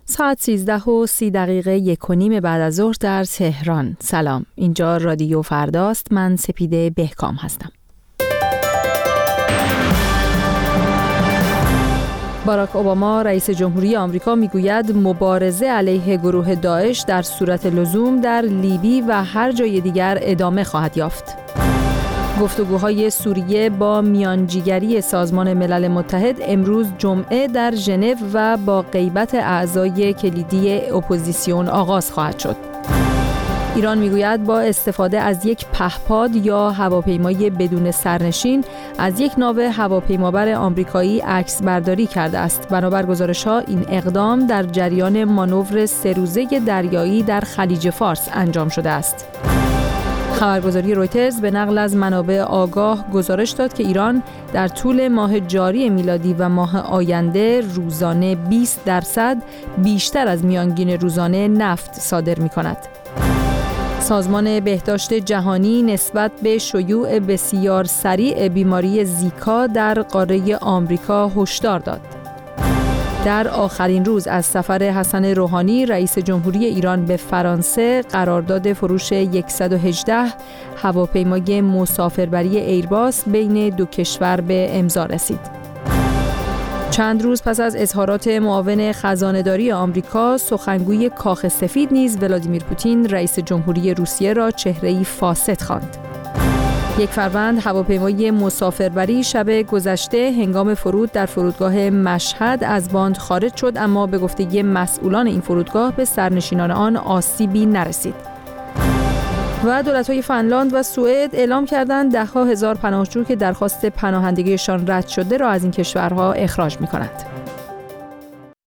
ساعت 13:30 1:15 بعد از ظهر در تهران. سلام، اینجا رادیو فرداست. من سپیده بهکام هستم. باراک اوباما رئیس جمهوری آمریکا میگوید مبارزه علیه گروه داعش در صورت لزوم در لیبی و هر جای دیگر ادامه خواهد یافت. گفتگوهای سوریه با میانجیگری سازمان ملل متحد امروز جمعه در ژنو و با غیبت اعضای کلیدی اپوزیسیون آغاز خواهد شد. ایران میگوید با استفاده از یک پهپاد یا هواپیمای بدون سرنشین از یک ناو هواپیمابر آمریکایی عکس برداری کرده است. بنابر گزارش‌ها این اقدام در جریان مانور 3 روزه دریایی در خلیج فارس انجام شده است. خبرگزاری رویترز به نقل از منابع آگاه گزارش داد که ایران در طول ماه جاری میلادی و ماه آینده روزانه 20% بیشتر از میانگین روزانه نفت صادر می‌کند. سازمان بهداشت جهانی نسبت به شیوع بسیار سریع بیماری زیکا در قاره آمریکا هشدار داد. در آخرین روز از سفر حسن روحانی رئیس جمهوری ایران به فرانسه، قرارداد فروش 118 هواپیمای مسافربری ایرباس بین دو کشور به امضا رسید. چند روز پس از اظهارات معاون خزانه‌داری آمریکا، سخنگوی کاخ سفید نیز ولادیمیر پوتین رئیس جمهوری روسیه را چهره‌ای فاسد خواند. 1 فروند هواپیمای مسافربری شب گذشته هنگام فرود در فرودگاه مشهد از باند خارج شد، اما به گفته مسئولان این فرودگاه به سرنشینان آن آسیبی نرسید. و دولت‌های فنلاند و سوئد اعلام کردند ده‌ها هزار پناهجو که درخواست پناهندگیشان رد شده را از این کشورها اخراج می‌کنند.